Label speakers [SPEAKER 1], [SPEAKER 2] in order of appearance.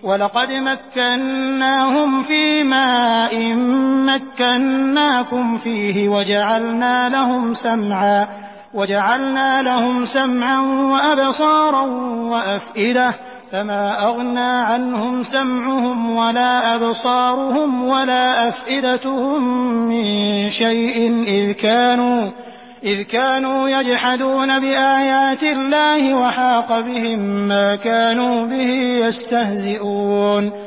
[SPEAKER 1] وَلَقَدْ مَكَّنَّاهُمْ فِي مَاءٍ مَّكَّنَّاكُمْ فِيهِ وَجَعَلْنَا لَهُمْ سَمْعًا وَأَبْصَارًا وَأَفْئِدَةً فَمَا أَغْنَىٰ عَنْهُمْ سَمْعُهُمْ وَلَا أَبْصَارُهُمْ وَلَا أَفْئِدَتُهُم مِّن شَيْءٍ إِذْ كَانُوا يَجْحَدُونَ بِآيَاتِ اللَّهِ وَحَاقَ بِهِم مَّا كَانُوا بِهِ يَسْتَهْزِئُونَ